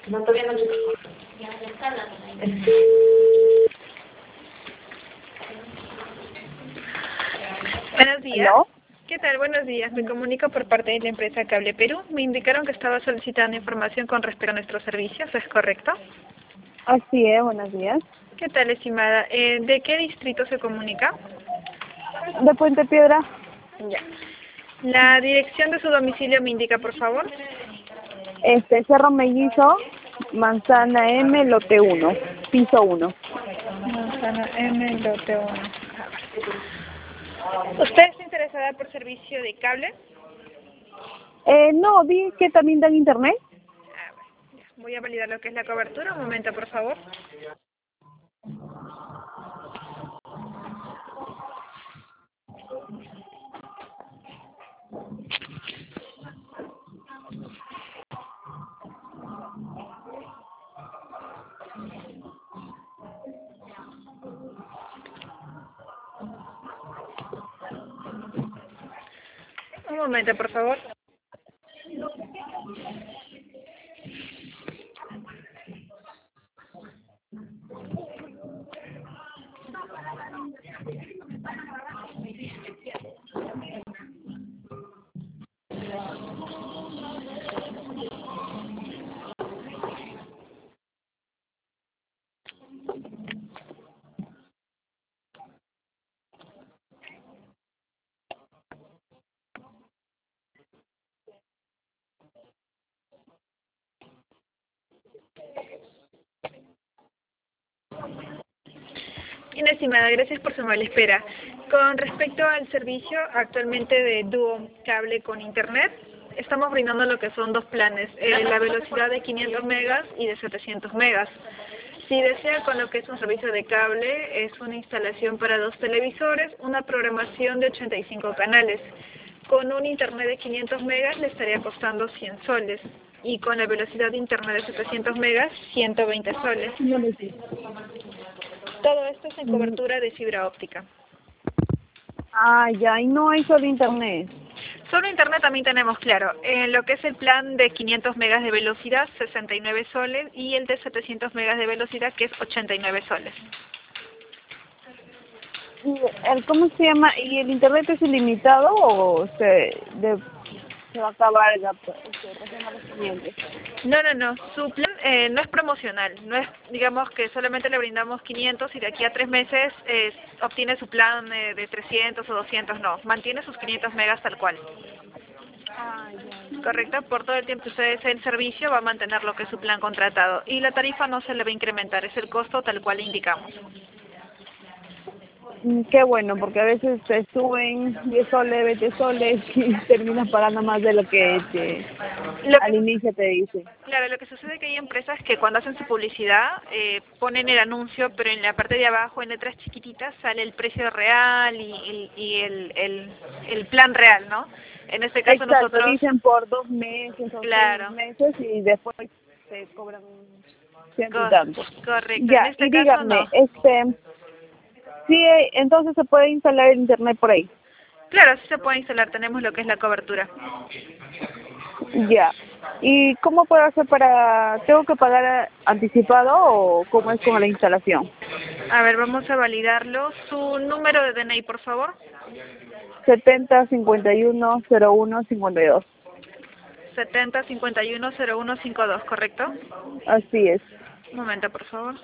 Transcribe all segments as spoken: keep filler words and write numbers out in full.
No, todavía no chicos. Ya, descarga. Buenos días. ¿Aló? ¿Qué tal? Buenos días. Me comunico por parte de la empresa Cable Perú. Me indicaron que estaba solicitando información con respecto a nuestros servicios. ¿Es correcto? Así es, buenos días. ¿Qué tal, estimada? Eh, ¿De qué distrito se comunica? De Puente Piedra, Ya. La dirección de su domicilio me indica, por favor. este Cerro Mellizo, Manzana M, lote uno, piso uno. Manzana M, lote uno. ¿Usted está interesada por servicio de cable? Eh, no, vi que también dan internet. Ah, bueno, ya. Voy a validar lo que es la cobertura. Un momento, por favor. Un momento, por favor. Bien, estimada, gracias por su amable espera. Con respecto al servicio actualmente de dúo cable con internet, estamos brindando lo que son dos planes, eh, la velocidad de quinientos megas y de setecientos megas. Si desea con lo que es un servicio de cable, es una instalación para dos televisores, una programación de ochenta y cinco canales. Con un internet de quinientos megas le estaría costando cien soles y con la velocidad de internet de setecientos megas, ciento veinte soles. No lo sé. Todo esto es en cobertura de fibra óptica. Ah, ya, y no hay solo internet. Solo internet también tenemos, claro, en lo que es el plan de quinientos megas de velocidad, sesenta y nueve soles, y el de setecientos megas de velocidad, que es ochenta y nueve soles. ¿Y el, cómo se llama? ¿Y el internet es ilimitado o se, de, se va a acabar la se pasan a los clientes? No, no, no, su plan eh, no es promocional, no es, digamos que solamente le brindamos quinientos y de aquí a tres meses eh, obtiene su plan eh, de trescientos o doscientos, no, mantiene sus quinientos megas tal cual. Ah, ya. Correcto, por todo el tiempo que usted desee el servicio va a mantener lo que es su plan contratado y la tarifa no se le va a incrementar, es el costo tal cual le indicamos. Mm, Qué bueno, porque a veces te suben diez soles, veinte soles y terminas pagando más de lo que te, Lo que al su- inicio te dicen. claro, lo que sucede es que hay empresas que cuando hacen su publicidad eh, ponen el anuncio, pero en la parte de abajo, en letras chiquititas, sale el precio real y, y, y el, el, el plan real, ¿no? En este caso Exacto, nosotros, dicen por dos meses o seis claro, meses y después te cobran ciento y co- tantos. correcto, en Ya, y este caso dígame, no. este, sí, eh, entonces se puede instalar el internet por ahí. Claro, sí se puede instalar, tenemos lo que es la cobertura. Ya. ¿Y cómo puedo hacer para, tengo que pagar anticipado o cómo es con la instalación? A ver, vamos a validarlo. Su número de D N I, por favor. setenta cincuenta y uno cero uno cincuenta y dos. setenta cincuenta y uno cero uno cincuenta y dos, ¿correcto? Así es. Un momento, por favor.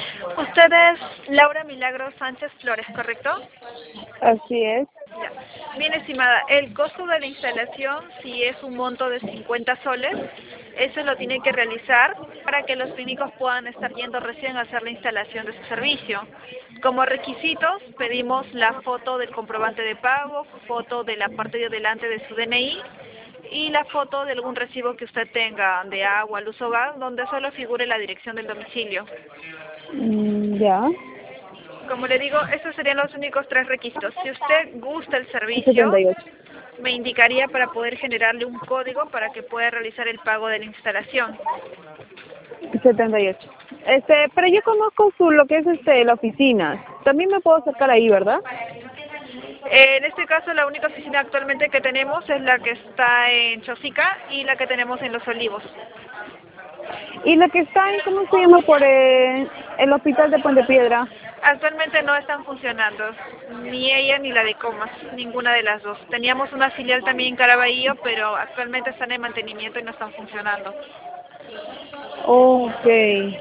Usted es Laura Milagro Sánchez Flores, ¿correcto? Así es. Ya. Bien, estimada, el costo de la instalación, si es un monto de cincuenta soles, eso lo tiene que realizar para que los clínicos puedan estar yendo recién a hacer la instalación de su servicio. Como requisitos, pedimos la foto del comprobante de pago, foto de la parte de adelante de su D N I y la foto de algún recibo que usted tenga de agua, luz o gas, donde solo figure la dirección del domicilio. Mm, ya. Como le digo, estos serían los únicos tres requisitos. Si usted gusta el servicio, setenta y ocho. me indicaría para poder generarle un código para que pueda realizar el pago de la instalación. setenta y ocho. Este, pero yo conozco su, lo que es este, la oficina. También me puedo acercar ahí, ¿verdad? Eh, en este caso, la única oficina actualmente que tenemos es la que está en Chosica y la que tenemos en Los Olivos. Y la que está en, ¿cómo se llama? Por eh, el hospital de Puente Piedra. Actualmente no están funcionando, ni ella ni la de Comas, ninguna de las dos. Teníamos una filial también en Caraballo, pero actualmente están en mantenimiento y no están funcionando. Okay.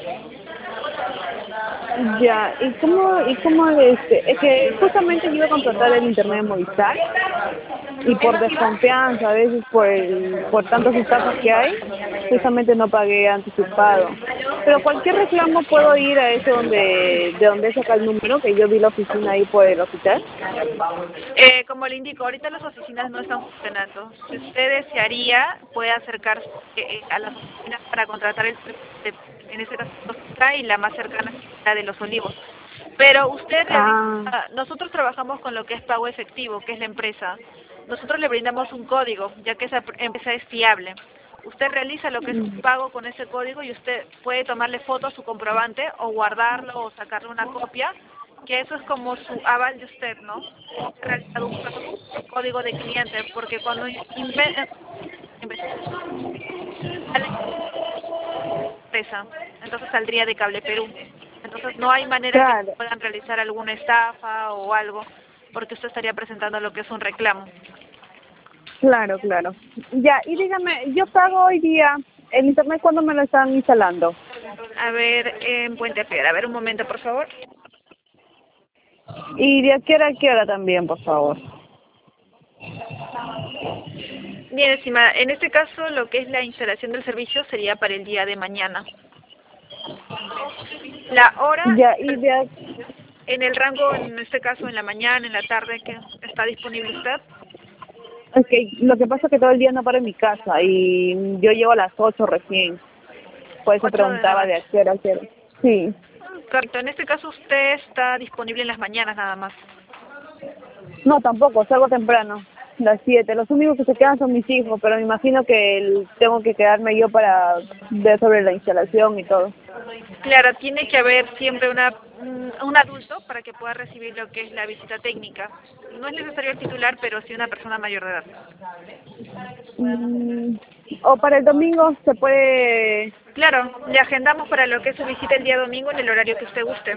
Ya, ¿y cómo, y cómo este? Es que justamente yo iba a contratar el internet de Movistar y por desconfianza, a veces por el, por tantas estafas que hay, justamente no pagué anticipado. Pero cualquier reclamo puedo ir a ese donde, de donde saca el número, que yo vi la oficina ahí por el hospital. Eh, como le indico, ahorita las oficinas no están funcionando. Si usted desearía, puede acercarse eh, a las oficinas para contratar el de- en este caso y la más cercana es la de Los Olivos. Pero usted Ah, realiza, nosotros trabajamos con lo que es pago efectivo, que es la empresa. Nosotros le brindamos un código, ya que esa pr- empresa es fiable. Usted realiza lo que es un pago con ese código y usted puede tomarle foto a su comprobante o guardarlo o sacarle una copia, que eso es como su aval de usted, ¿no? Ha realizado un pago con código de cliente, porque cuando inve- empresa, entonces saldría de Cable Perú. Entonces no hay manera que claro, puedan realizar alguna estafa o algo, porque usted estaría presentando lo que es un reclamo. claro, claro. Ya, y dígame, yo pago hoy día el internet, ¿cuándo me lo están instalando? A ver, en Puente Piedra, a ver un momento, por favor. Y de a qué hora a qué hora también, por favor. Bien, estimada, en este caso lo que es la instalación del servicio sería para el día de mañana. La hora, Ya, y de a- en el rango, en este caso en la mañana, en la tarde, que está disponible usted. es que lo que pasa es que todo el día no paro en mi casa y yo llego a las ocho recién. Por eso ocho de la preguntaba de noche. a qué hora a qué hora. Sí. Correcto, en este caso usted está disponible en las mañanas nada más. No, tampoco, salgo temprano, las siete. Los únicos que se quedan son mis hijos, pero me imagino que el- tengo que quedarme yo para ver sobre la instalación y todo. Claro, tiene que haber siempre una, un, un adulto para que pueda recibir lo que es la visita técnica. No es necesario el titular, pero sí una persona mayor de edad. Mm, o para el domingo se puede. Claro, le agendamos para lo que es su visita el día domingo en el horario que usted guste.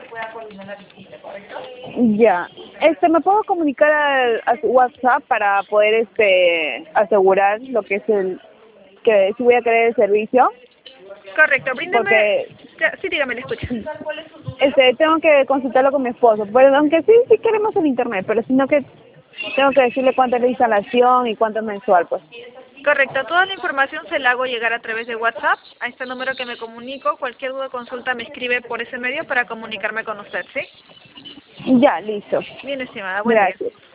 Ya. Este, ¿me puedo comunicar al- a, su WhatsApp para poder este asegurar lo que es el que si voy a querer el servicio? Correcto, bríndeme... Porque ya, sí, dígame, le escucho. este tengo que consultarlo con mi esposo. Pero aunque sí, sí queremos el internet, pero sino que tengo que decirle cuánto es la instalación y cuánto es mensual, pues. Correcto, toda la información se la hago llegar a través de WhatsApp, a este número que me comunico. Cualquier duda o consulta me escribe por ese medio para comunicarme con usted, ¿sí? Ya, listo. Bien, estimada, buen día. Gracias.